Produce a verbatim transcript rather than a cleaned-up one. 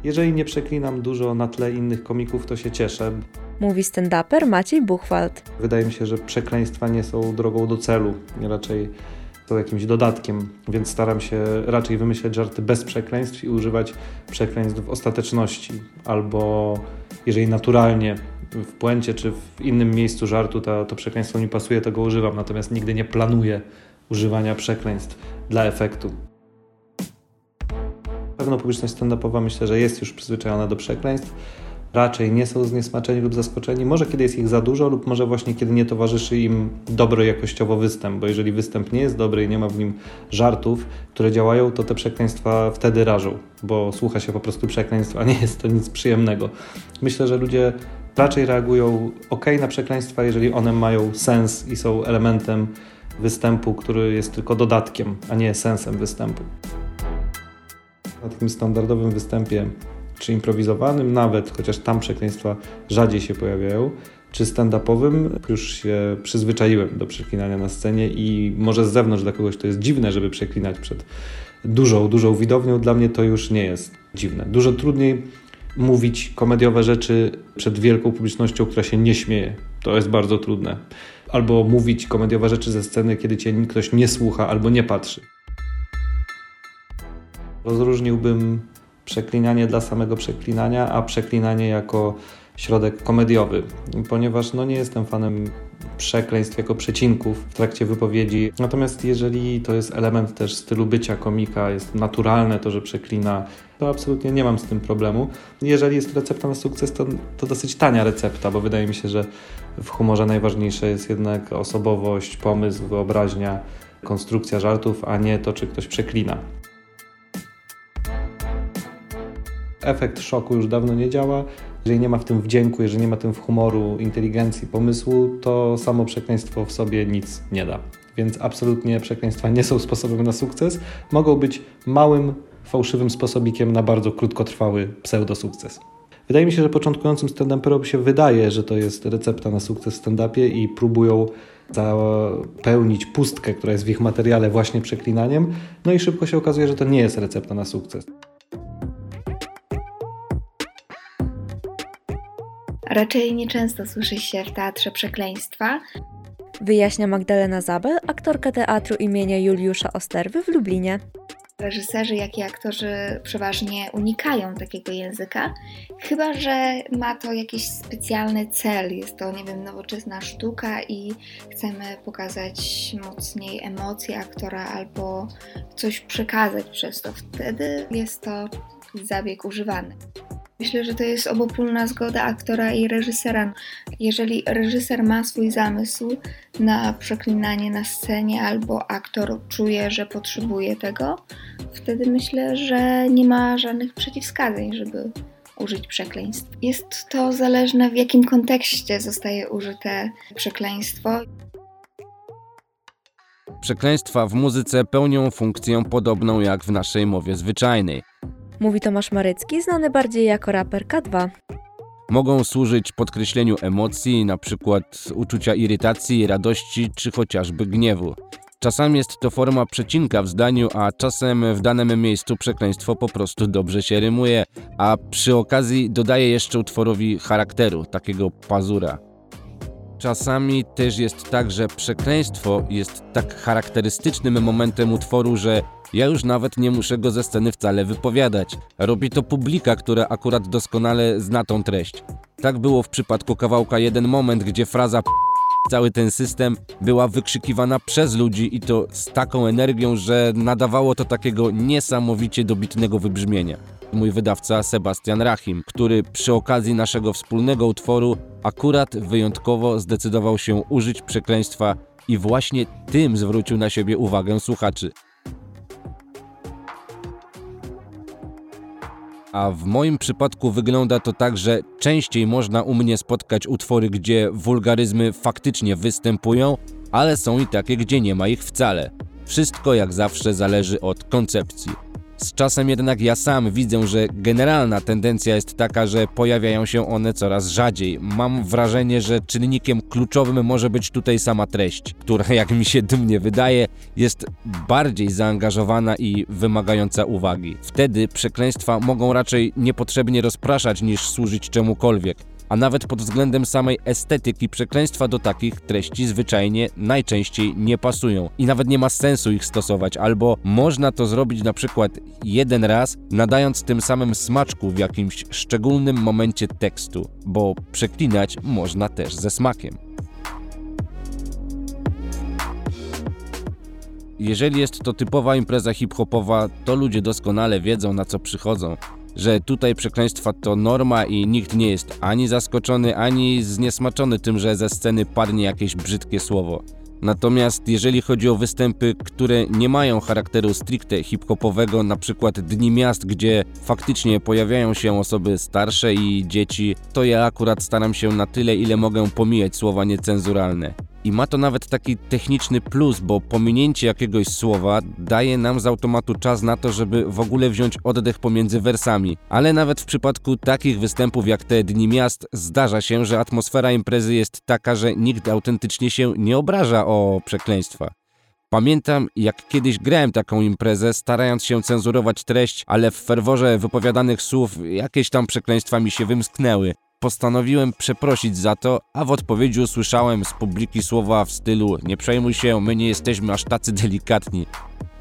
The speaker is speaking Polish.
Jeżeli nie przeklinam dużo na tle innych komików, to się cieszę. Mówi stand-uper Maciej Buchwald. Wydaje mi się, że przekleństwa nie są drogą do celu, raczej są jakimś dodatkiem, więc staram się raczej wymyślać żarty bez przekleństw i używać przekleństw w ostateczności, albo jeżeli naturalnie w puencie czy w innym miejscu żartu to, to przekleństwo mi pasuje, to go używam, natomiast nigdy nie planuję używania przekleństw dla efektu. Pewno publiczność stand-upowa myślę, że jest już przyzwyczajona do przekleństw. Raczej nie są zniesmaczeni lub zaskoczeni. Może kiedy jest ich za dużo lub może właśnie kiedy nie towarzyszy im dobry jakościowo występ, bo jeżeli występ nie jest dobry i nie ma w nim żartów, które działają, to te przekleństwa wtedy rażą, bo słucha się po prostu przekleństw, a nie jest to nic przyjemnego. Myślę, że ludzie raczej reagują ok na przekleństwa, jeżeli one mają sens i są elementem występu, który jest tylko dodatkiem, a nie sensem występu. Na takim standardowym występie, czy improwizowanym nawet, chociaż tam przekleństwa rzadziej się pojawiają, czy stand-upowym, już się przyzwyczaiłem do przeklinania na scenie i może z zewnątrz dla kogoś to jest dziwne, żeby przeklinać przed dużą, dużą widownią. Dla mnie to już nie jest dziwne. Dużo trudniej mówić komediowe rzeczy przed wielką publicznością, która się nie śmieje. To jest bardzo trudne. Albo mówić komediowe rzeczy ze sceny, kiedy cię ktoś nie słucha albo nie patrzy. Rozróżniłbym przeklinanie dla samego przeklinania, a przeklinanie jako środek komediowy, ponieważ no, nie jestem fanem przekleństw jako przecinków w trakcie wypowiedzi. Natomiast jeżeli to jest element też stylu bycia komika, jest naturalne to, że przeklina, to absolutnie nie mam z tym problemu. Jeżeli jest recepta na sukces, to, to dosyć tania recepta, bo wydaje mi się, że w humorze najważniejsze jest jednak osobowość, pomysł, wyobraźnia, konstrukcja żartów, a nie to, czy ktoś przeklina. Efekt szoku już dawno nie działa. Jeżeli nie ma w tym wdzięku, jeżeli nie ma w tym humoru, inteligencji, pomysłu, to samo przekleństwo w sobie nic nie da. Więc absolutnie przekleństwa nie są sposobem na sukces. Mogą być małym, fałszywym sposobikiem na bardzo krótkotrwały pseudosukces. Wydaje mi się, że początkującym stand-uperom się wydaje, że to jest recepta na sukces w stand-upie i próbują zapełnić pustkę, która jest w ich materiale właśnie przeklinaniem. No i szybko się okazuje, że to nie jest recepta na sukces. Raczej nieczęsto słyszy się w teatrze przekleństwa. Wyjaśnia Magdalena Zabel, aktorka teatru imienia Juliusza Osterwy w Lublinie. Reżyserzy, jak i aktorzy przeważnie unikają takiego języka, chyba że ma to jakiś specjalny cel. Jest to, nie wiem, nowoczesna sztuka i chcemy pokazać mocniej emocje aktora albo coś przekazać przez to. Wtedy jest to zabieg używany. Myślę, że to jest obopólna zgoda aktora i reżysera. Jeżeli reżyser ma swój zamysł na przeklinanie na scenie albo aktor czuje, że potrzebuje tego, wtedy myślę, że nie ma żadnych przeciwwskazań, żeby użyć przekleństw. Jest to zależne, w jakim kontekście zostaje użyte przekleństwo. Przekleństwa w muzyce pełnią funkcję podobną jak w naszej mowie zwyczajnej. Mówi Tomasz Marycki, znany bardziej jako raper K dwa. Mogą służyć podkreśleniu emocji, np. uczucia irytacji, radości czy chociażby gniewu. Czasami jest to forma przecinka w zdaniu, a czasem w danym miejscu przekleństwo po prostu dobrze się rymuje, a przy okazji dodaje jeszcze utworowi charakteru, takiego pazura. Czasami też jest tak, że przekleństwo jest tak charakterystycznym momentem utworu, że ja już nawet nie muszę go ze sceny wcale wypowiadać. Robi to publika, która akurat doskonale zna tą treść. Tak było w przypadku kawałka Jeden Moment, gdzie fraza p***, cały ten system była wykrzykiwana przez ludzi i to z taką energią, że nadawało to takiego niesamowicie dobitnego wybrzmienia. Mój wydawca Sebastian Rachim, który przy okazji naszego wspólnego utworu akurat wyjątkowo zdecydował się użyć przekleństwa i właśnie tym zwrócił na siebie uwagę słuchaczy. A w moim przypadku wygląda to tak, że częściej można u mnie spotkać utwory, gdzie wulgaryzmy faktycznie występują, ale są i takie, gdzie nie ma ich wcale. Wszystko jak zawsze zależy od koncepcji. Z czasem jednak ja sam widzę, że generalna tendencja jest taka, że pojawiają się one coraz rzadziej. Mam wrażenie, że czynnikiem kluczowym może być tutaj sama treść, która, jak mi się dumnie wydaje, jest bardziej zaangażowana i wymagająca uwagi. Wtedy przekleństwa mogą raczej niepotrzebnie rozpraszać niż służyć czemukolwiek. A nawet pod względem samej estetyki przekleństwa do takich treści zwyczajnie najczęściej nie pasują i nawet nie ma sensu ich stosować, albo można to zrobić na przykład jeden raz, nadając tym samym smaczku w jakimś szczególnym momencie tekstu, bo przeklinać można też ze smakiem. Jeżeli jest to typowa impreza hip-hopowa, to ludzie doskonale wiedzą, na co przychodzą. Że tutaj przekleństwa to norma i nikt nie jest ani zaskoczony, ani zniesmaczony tym, że ze sceny padnie jakieś brzydkie słowo. Natomiast jeżeli chodzi o występy, które nie mają charakteru stricte hip-hopowego, na przykład Dni Miast, gdzie faktycznie pojawiają się osoby starsze i dzieci, to ja akurat staram się na tyle, ile mogę pomijać słowa niecenzuralne. I ma to nawet taki techniczny plus, bo pominięcie jakiegoś słowa daje nam z automatu czas na to, żeby w ogóle wziąć oddech pomiędzy wersami. Ale nawet w przypadku takich występów jak te Dni Miast zdarza się, że atmosfera imprezy jest taka, że nikt autentycznie się nie obraża o przekleństwa. Pamiętam, jak kiedyś grałem taką imprezę, starając się cenzurować treść, ale w ferworze wypowiadanych słów jakieś tam przekleństwa mi się wymsknęły. Postanowiłem przeprosić za to, a w odpowiedzi usłyszałem z publiki słowa w stylu: nie przejmuj się, my nie jesteśmy aż tacy delikatni.